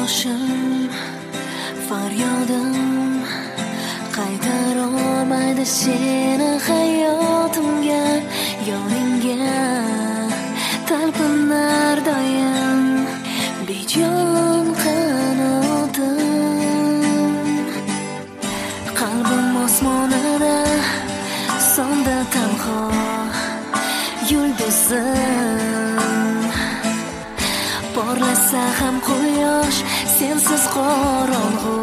yoshim, faryodim qaytarolmaydi seni hayotimga, yoningga talpinar doim bejon qanotim. Qalbim osmonida sonda tanho yulduzim, porlasa ham quyosh sensiz qorong'u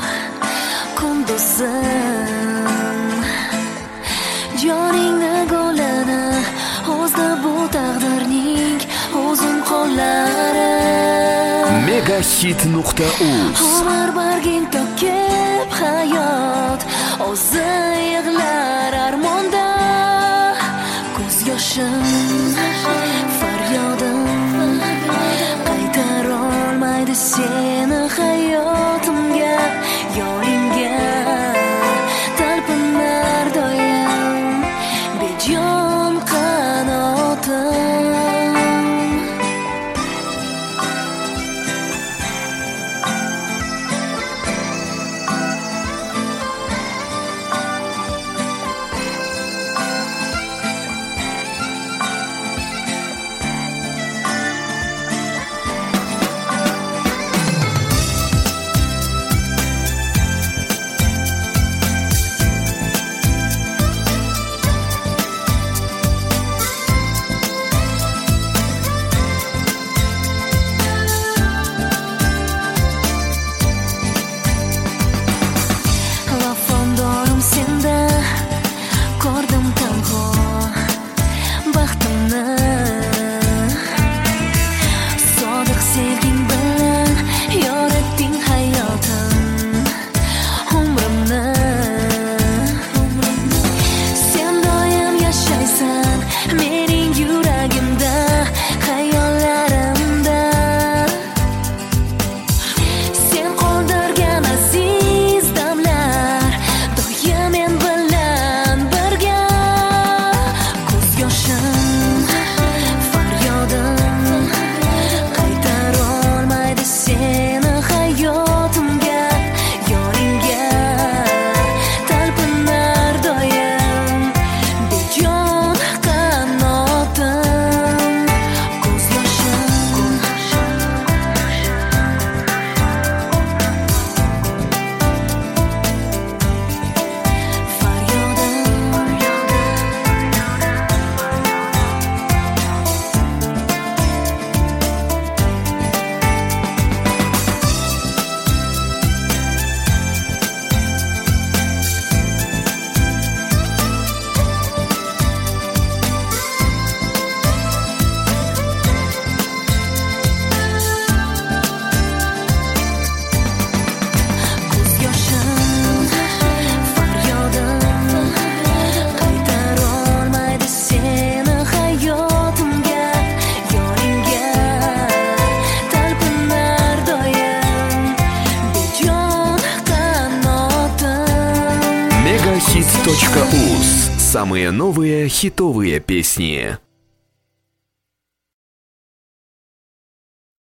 kunduzim. Joningni gulini o'zda bu taqdirning uzun qo'llari. Megahit.uz Omar bargin to'kib hayot o'zi yig'lar armonda. Ko'z yoshim, faryodim qaytarolmaydi seni hayotimga, yoningga talpinar doim bejon qanotim. Megahit.uz. Самые новые хитовые песни.